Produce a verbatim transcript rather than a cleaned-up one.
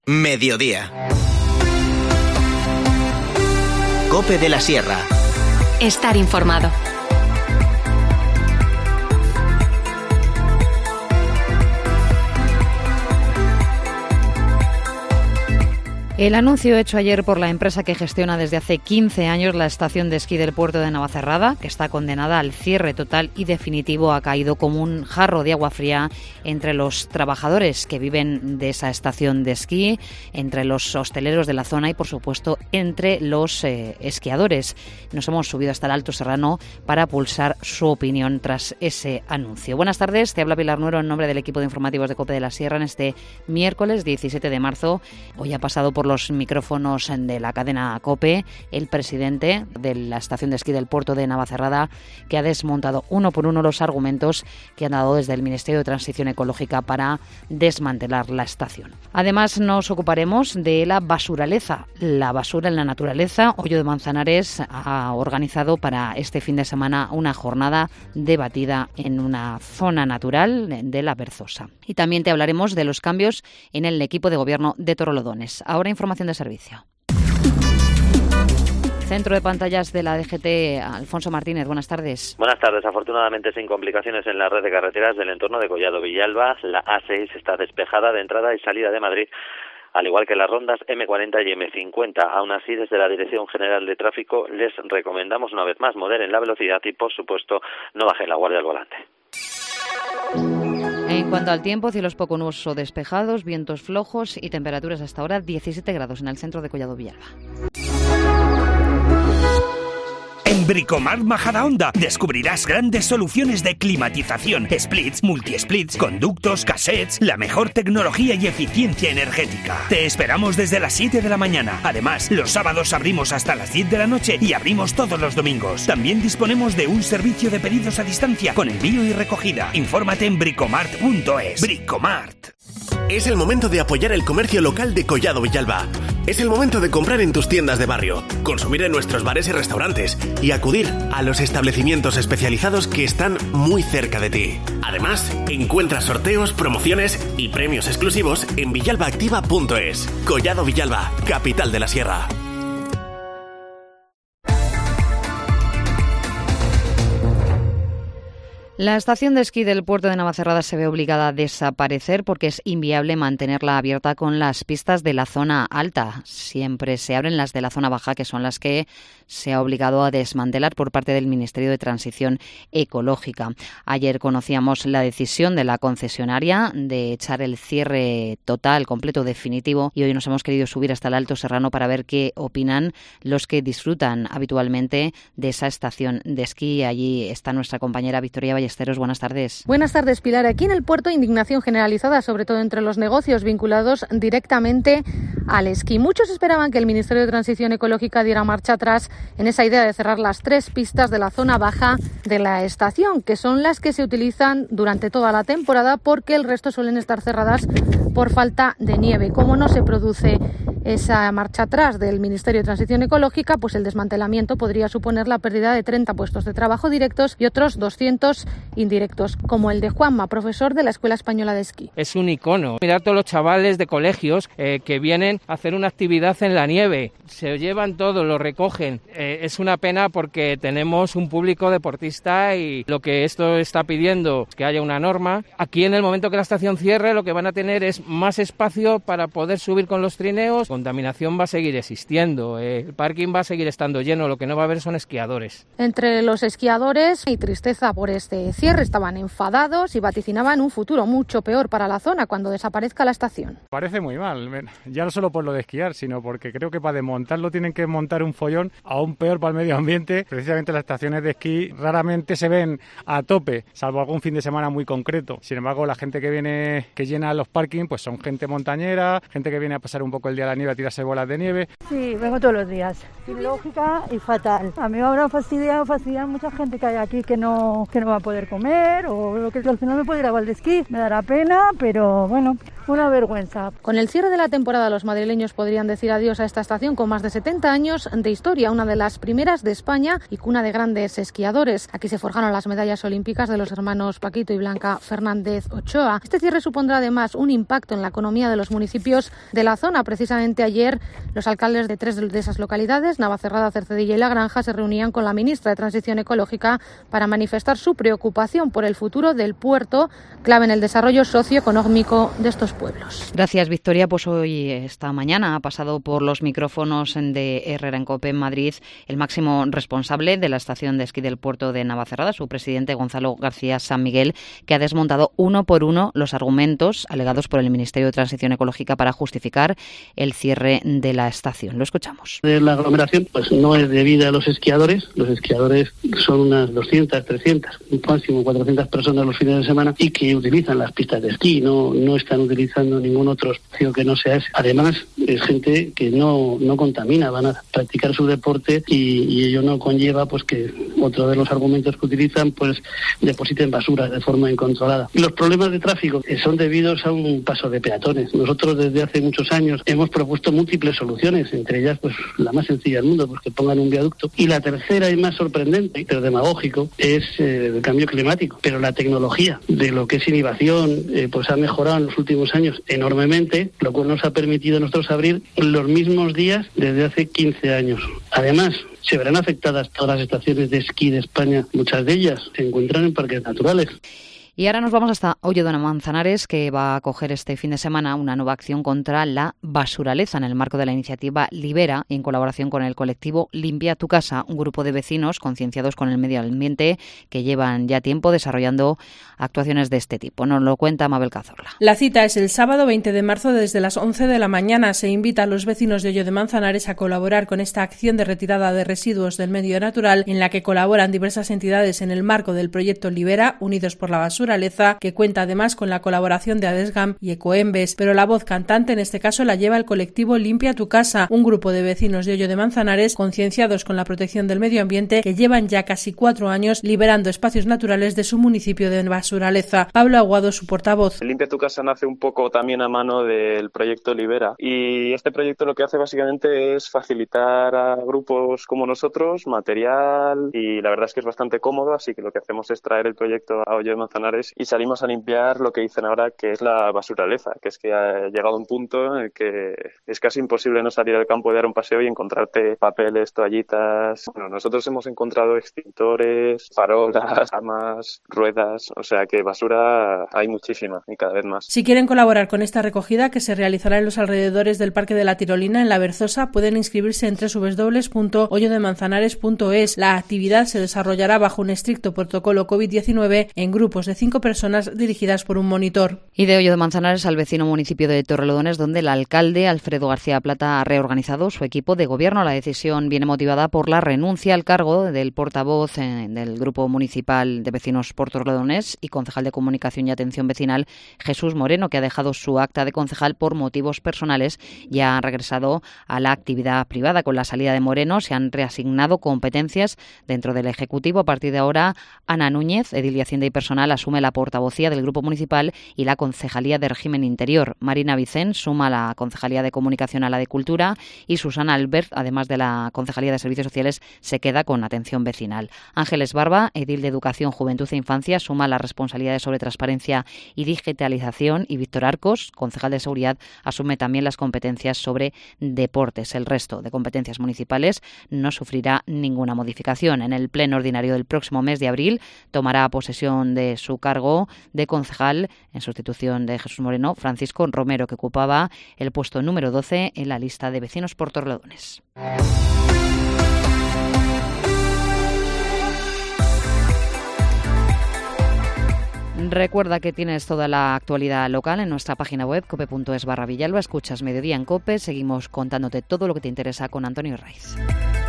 Mediodía. COPE de la Sierra. Estar informado. El anuncio hecho ayer por la empresa que gestiona desde hace quince años la estación de esquí del puerto de Navacerrada, que está condenada al cierre total y definitivo, ha caído como un jarro de agua fría entre los trabajadores que viven de esa estación de esquí, entre los hosteleros de la zona y, por supuesto, entre los eh, esquiadores. Nos hemos subido hasta el Alto Serrano para pulsar su opinión tras ese anuncio. Buenas tardes, te habla Pilar Nuero en nombre del equipo de informativos de COPE de la Sierra en este miércoles diecisiete de marzo. Hoy ha pasado por los micrófonos de la cadena COPE el presidente de la estación de esquí del puerto de Navacerrada, que ha desmontado uno por uno los argumentos que han dado desde el Ministerio de Transición Ecológica para desmantelar la estación. Además, nos ocuparemos de la basuraleza, la basura en la naturaleza. Hoyo de Manzanares ha organizado para este fin de semana una jornada debatida en una zona natural de la Berzosa. Y también te hablaremos de los cambios en el equipo de gobierno de Torrelodones. Ahora información de servicio. Centro de pantallas de la D G T, Alfonso Martínez, buenas tardes. Buenas tardes. Afortunadamente, sin complicaciones en la red de carreteras del entorno de Collado Villalba, la A seis está despejada de entrada y salida de Madrid, al igual que las rondas eme cuarenta y eme cincuenta. Aún así, desde la Dirección General de Tráfico les recomendamos una vez más moderen la velocidad y, por supuesto, no bajen la guardia al volante. En cuanto al tiempo, cielos poco nubosos o despejados, vientos flojos y temperaturas hasta ahora diecisiete grados en el centro de Collado Villalba. En Bricomart Majadahonda descubrirás grandes soluciones de climatización, splits, multi-splits, conductos, cassettes, la mejor tecnología y eficiencia energética. Te esperamos desde las siete de la mañana. Además, los sábados abrimos hasta las diez de la noche y abrimos todos los domingos. También disponemos de un servicio de pedidos a distancia con envío y recogida. Infórmate en bricomart punto es. Bricomart. Es el momento de apoyar el comercio local de Collado Villalba. Es el momento de comprar en tus tiendas de barrio, consumir en nuestros bares y restaurantes y acudir a los establecimientos especializados que están muy cerca de ti. Además, encuentra sorteos, promociones y premios exclusivos en villalba activa punto es. Collado Villalba, capital de la Sierra. La estación de esquí del puerto de Navacerrada se ve obligada a desaparecer porque es inviable mantenerla abierta con las pistas de la zona alta. Siempre se abren las de la zona baja, que son las que se ha obligado a desmantelar por parte del Ministerio de Transición Ecológica. Ayer conocíamos la decisión de la concesionaria de echar el cierre total, completo, definitivo, y hoy nos hemos querido subir hasta el Alto Serrano para ver qué opinan los que disfrutan habitualmente de esa estación de esquí. Allí está nuestra compañera Victoria Ballesteros. Buenas tardes. Buenas tardes, Pilar. Aquí en el puerto, indignación generalizada, sobre todo entre los negocios vinculados directamente al esquí. Muchos esperaban que el Ministerio de Transición Ecológica diera marcha atrás en esa idea de cerrar las tres pistas de la zona baja de la estación, que son las que se utilizan durante toda la temporada, porque el resto suelen estar cerradas por falta de nieve. Como no se produce esa marcha atrás del Ministerio de Transición Ecológica, pues el desmantelamiento podría suponer la pérdida de treinta puestos de trabajo directos y otros doscientos indirectos, como el de Juanma, profesor de la Escuela Española de Esquí. Es un icono. Mirar todos los chavales de colegios eh, que vienen a hacer una actividad en la nieve. Se llevan todo, lo recogen. Eh, es una pena porque tenemos un público deportista y lo que esto está pidiendo es que haya una norma. Aquí, en el momento que la estación cierre, lo que van a tener es más espacio para poder subir con los trineos. Contaminación va a seguir existiendo. Eh, el parking va a seguir estando lleno. Lo que no va a haber son esquiadores. Entre los esquiadores hay tristeza por este cierre. Estaban enfadados y vaticinaban un futuro mucho peor para la zona cuando desaparezca la estación. Parece muy mal, ya no solo por lo de esquiar, sino porque creo que para desmontarlo tienen que montar un follón aún peor para el medio ambiente. Precisamente las estaciones de esquí raramente se ven a tope, salvo algún fin de semana muy concreto. Sin embargo, la gente que viene, que llena los parkings, pues son gente montañera, gente que viene a pasar un poco el día a la nieve, a tirarse bolas de nieve. Sí, vengo todos los días. Ilógica y fatal. A mí me habrá fastidiado, fastidiado mucha gente que hay aquí que no, que no va a poder comer, o lo que al final me puedo ir a Valdesquí. Me dará pena, pero bueno, una vergüenza. Con el cierre de la temporada, los madrileños podrían decir adiós a esta estación con más de setenta años de historia, una de las primeras de España y cuna de grandes esquiadores. Aquí se forjaron las medallas olímpicas de los hermanos Paquito y Blanca Fernández Ochoa. Este cierre supondrá además un impacto en la economía de los municipios de la zona. Precisamente ayer los alcaldes de tres de esas localidades, Navacerrada, Cercedilla y La Granja, se reunían con la ministra de Transición Ecológica para manifestar su preocupación por el futuro del puerto, clave en el desarrollo socioeconómico de estos pueblos. Gracias, Victoria. Pues hoy, esta mañana, ha pasado por los micrófonos de Herrera en COPE en Madrid el máximo responsable de la estación de esquí del puerto de Navacerrada, su presidente Gonzalo García San Miguel, que ha desmontado uno por uno los argumentos alegados por el Ministerio de Transición Ecológica para justificar el cierre de la estación. Lo escuchamos. La aglomeración pues no es debida a los esquiadores. Los esquiadores son unas doscientas, trescientas, máximo cuatrocientas personas los fines de semana y que utilizan las pistas de esquí, no no están utilizando ningún otro espacio que no sea ese. Además, es gente que no, no contamina, van a practicar su deporte y, y ello no conlleva pues que otro de los argumentos que utilizan pues depositen basura de forma incontrolada. Los problemas de tráfico son debidos a un paso de peatones. Nosotros desde hace muchos años hemos propuesto múltiples soluciones, entre ellas pues la más sencilla del mundo, pues que pongan un viaducto. Y la tercera y más sorprendente, pero demagógico, es eh, el cambio climático. Pero la tecnología de lo que es inhibición eh, pues ha mejorado en los últimos años enormemente, lo cual nos ha permitido a nosotros abrir los mismos días desde hace quince años. Además, se verán afectadas todas las estaciones de esquí de España. Muchas de ellas se encuentran en parques naturales. Y ahora nos vamos hasta Hoyo de Manzanares, que va a acoger este fin de semana una nueva acción contra la basuraleza en el marco de la iniciativa Libera, en colaboración con el colectivo Limpia tu Casa, un grupo de vecinos concienciados con el medio ambiente que llevan ya tiempo desarrollando actuaciones de este tipo. Nos lo cuenta Mabel Cazorla. La cita es el sábado veinte de marzo desde las once de la mañana. Se invita a los vecinos de Hoyo de Manzanares a colaborar con esta acción de retirada de residuos del medio natural, en la que colaboran diversas entidades en el marco del proyecto Libera, Unidos por la Basura, que cuenta además con la colaboración de Adesgam y Ecoembes, pero la voz cantante en este caso la lleva el colectivo Limpia tu Casa, un grupo de vecinos de Hoyo de Manzanares concienciados con la protección del medio ambiente que llevan ya casi cuatro años liberando espacios naturales de su municipio de basuraleza. Pablo Aguado, su portavoz. Limpia tu Casa nace un poco también a mano del proyecto Libera, y este proyecto lo que hace básicamente es facilitar a grupos como nosotros material, y la verdad es que es bastante cómodo, así que lo que hacemos es traer el proyecto a Hoyo de Manzanares y salimos a limpiar lo que dicen ahora que es la basuraleza, que es que ha llegado un punto en el que es casi imposible no salir al campo y dar un paseo y encontrarte papeles, toallitas. Bueno, nosotros hemos encontrado extintores, farolas, armas, ruedas, o sea que basura hay muchísima y cada vez más. Si quieren colaborar con esta recogida, que se realizará en los alrededores del Parque de la Tirolina en La Berzosa, pueden inscribirse en doble u doble u doble u punto hoyo de manzanares punto es. La actividad se desarrollará bajo un estricto protocolo COVID diecinueve en grupos de cinco personas dirigidas por un monitor. Y de Hoyo de Manzanares al vecino municipio de Torrelodones, donde el alcalde Alfredo García Plata ha reorganizado su equipo de gobierno. La decisión viene motivada por la renuncia al cargo del portavoz eh, del Grupo Municipal de Vecinos por Torrelodones y concejal de Comunicación y Atención Vecinal, Jesús Moreno, que ha dejado su acta de concejal por motivos personales y ha regresado a la actividad privada. Con la salida de Moreno se han reasignado competencias dentro del Ejecutivo. A partir de ahora, Ana Núñez, edil de Hacienda y Personal, asume la portavocía del Grupo Municipal y la Concejalía de Régimen Interior. Marina Vicén suma la Concejalía de Comunicación a la de Cultura y Susana Albert, además de la Concejalía de Servicios Sociales, se queda con Atención Vecinal. Ángeles Barba, edil de Educación, Juventud e Infancia, suma las responsabilidades sobre transparencia y digitalización, y Víctor Arcos, concejal de Seguridad, asume también las competencias sobre deportes. El resto de competencias municipales no sufrirá ninguna modificación. En el pleno ordinario del próximo mes de abril tomará posesión de su cargo de concejal, en sustitución de Jesús Moreno, Francisco Romero, que ocupaba el puesto número doce en la lista de vecinos por Torrelodones. Recuerda que tienes toda la actualidad local en nuestra página web cope punto es barra Villalba. Escuchas Mediodía en COPE. Seguimos contándote todo lo que te interesa con Antonio Raiz.